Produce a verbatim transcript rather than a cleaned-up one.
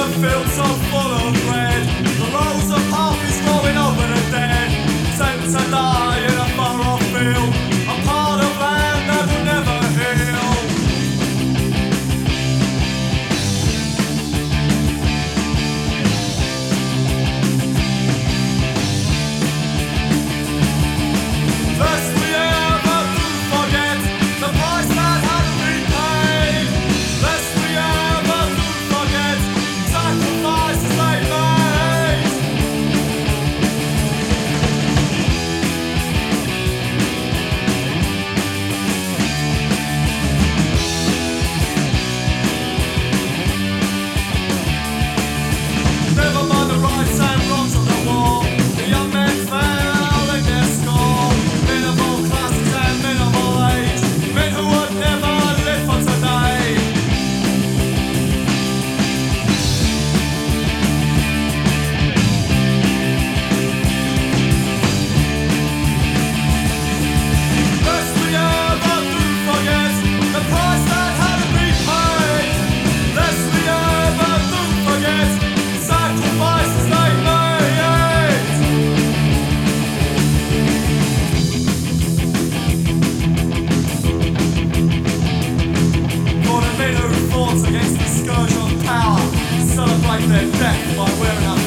fields are full of red. The rows of poppies growing over the dead. Sent to die in a far-off field, a part of land that will never heal. Lest we ever do forget the price that had to be paid. Lest we ever do forget sacrifices they made. Never mind the rights and wrongs of the war. The young men fell in their score. Men of all classes and men of all age. Men who would never live for today. Lest we ever do forget the price that had to be paid. Lest we ever do forget sacrifices they made. For the men who fought against the scourge of power, celebrate their death by wearing a